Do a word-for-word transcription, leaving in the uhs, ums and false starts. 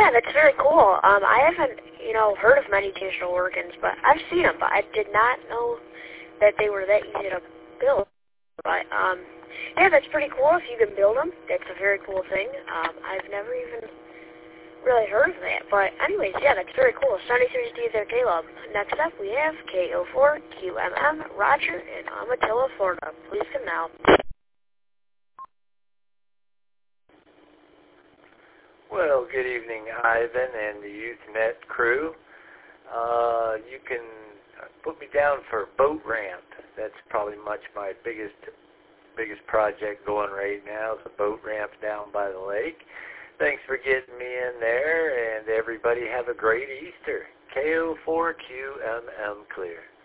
yeah, that's very cool. Um, I haven't, you know, heard of many digital organs, but I've seen them, but I did not know that they were that easy to build. But, um, yeah, that's pretty cool if you can build them. That's a very cool thing. Um, I've never even really heard of that. But anyways, yeah, that's very cool. seventy-three D there, Caleb. Next up, we have K O four Q M M, Roger, in Amatilla, Florida. Please come now. Well, good evening, Ivan and the YouthNet crew. Uh, you can put me down for boat ramp. That's probably much my biggest biggest project going right now, the boat ramp down by the lake. Thanks for getting me in there, and everybody have a great Easter. K O four Q M M clear.